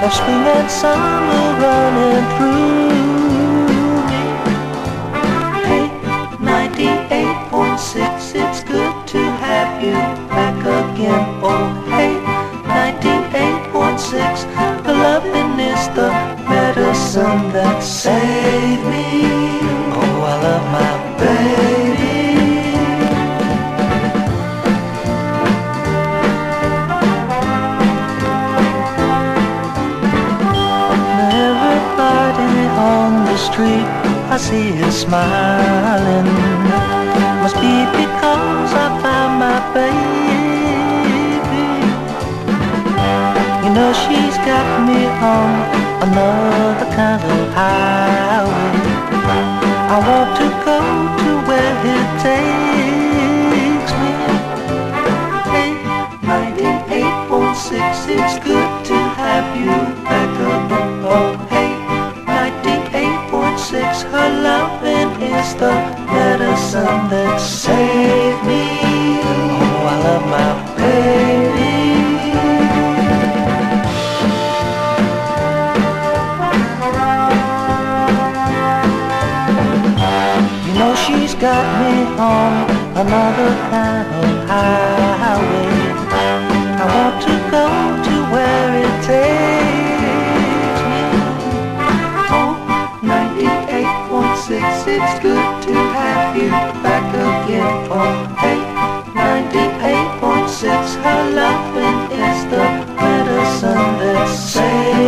of spring and summer running through me. Hey, 98.6, it's good to have you back again. Oh, hey, 98.6, the loving is the medicine that saved me. Oh, I love my baby. Everybody on the street, I see her smiling. Must be because I found my baby. You know she's got me on another kind of highway. I want to go to where it takes me. Hey, 98.6, it's good to have you back again. Oh, hey, 98.6, her loving is the medicine that saved me. Oh, I love my baby. You know she's got me on another kind of highway. I want to go to where it takes me. Oh, 98.6, it's good to have you back again. Oh, hey, 98.6, her loving is the medicine that saves